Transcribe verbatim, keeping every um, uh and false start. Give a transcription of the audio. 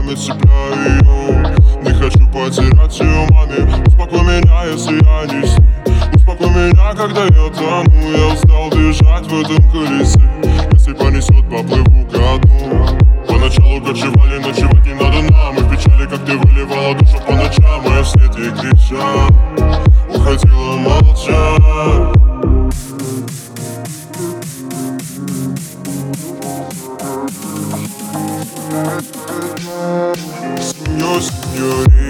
руками цепляю ее. Не хочу потерять ее маме. Успокой меня, если я не с ней. Успокой меня, когда я тону. Я устал бежать в этом колесе. Если понесет, поплыву ко дну. Поначалу кочевали, ночевать не надо нам. И в печали, как ты выливала душу по ночам. А я в свете крича уходила молча. Сеньор, сеньори,